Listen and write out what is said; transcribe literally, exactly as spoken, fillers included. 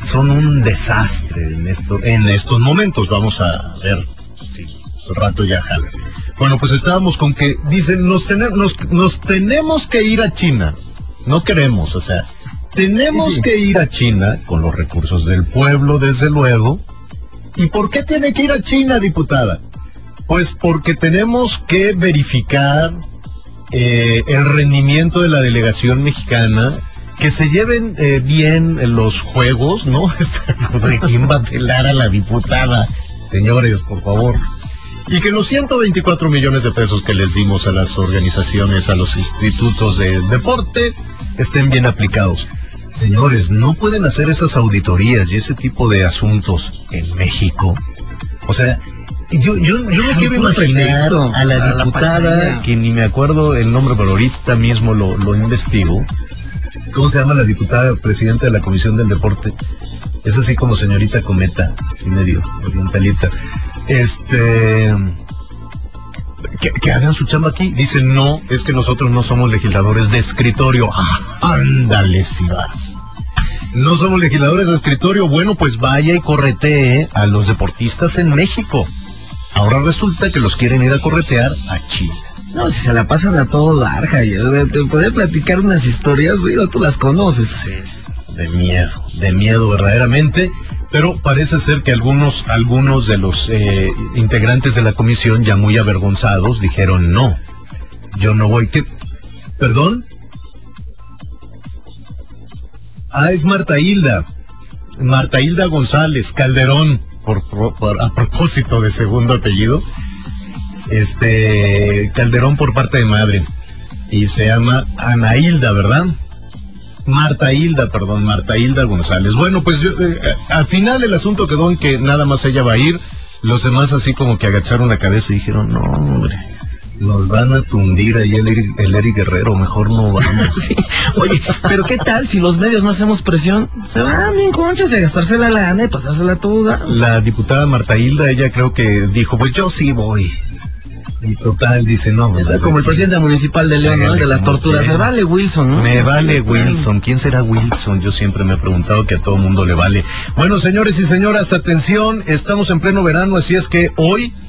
son un desastre en esto, en estos momentos. Vamos a ver si el rato ya jala. Bueno, pues estábamos con que dicen, nos, ten, nos, nos tenemos que ir a China. No queremos, o sea, tenemos sí. que ir a China con los recursos del pueblo, desde luego. ¿Y por qué tiene que ir a China, diputada? Pues porque tenemos que verificar eh, el rendimiento de la delegación mexicana, que se lleven eh, bien los juegos, ¿no? ¿Quién va a apelar a la diputada? Señores, por favor. Y que los ciento veinticuatro millones de pesos que les dimos a las organizaciones, a los institutos de deporte, estén bien aplicados. Señores, no pueden hacer esas auditorías y ese tipo de asuntos en México. O sea, yo yo, yo me quiero imaginar a la diputada, que ni me acuerdo el nombre, pero ahorita mismo lo, lo investigo. ¿Cómo se llama la diputada presidenta de la Comisión del Deporte? Es así como señorita Cometa, y medio orientalita. Este... Que, que hagan su chamba aquí. Dicen, no, es que nosotros no somos legisladores de escritorio. ¡Ah, ándale si vas! No somos legisladores de escritorio. Bueno, pues vaya y corretee a los deportistas en México. Ahora resulta que los quieren ir a corretear a China. No, si se la pasan a todo dar, Javier. Te podría platicar unas historias, digo, tú las conoces. Sí, de miedo, de miedo verdaderamente. Pero parece ser que algunos, algunos de los eh, integrantes de la comisión, ya muy avergonzados, dijeron, no, yo no voy. ¿Qué? ¿Perdón? Ah, es Marta Hilda. Marta Hilda González Calderón, por, por, por a propósito de segundo apellido. Este, Calderón por parte de madre. Y se llama Ana Hilda, ¿verdad? Marta Hilda, perdón, Marta Hilda González. Bueno, pues yo, eh, al final el asunto quedó en que nada más ella va a ir. Los demás así como que agacharon la cabeza y dijeron, no, hombre, nos van a tundir ahí el, el Eric Guerrero, mejor no vamos. Sí. Oye, pero ¿qué tal si los medios no hacemos presión? Se van bien conchas de gastarse la lana y pasársela toda. La diputada Marta Hilda, ella creo que dijo, pues yo sí voy. Y total, dice, no. Pues, es como el presidente municipal de León, ¿no? De las torturas. Me vale Wilson, ¿no? Me vale Wilson. ¿Quién será Wilson? Yo siempre me he preguntado, que a todo mundo le vale. Bueno, señores y señoras, atención, estamos en pleno verano, así es que hoy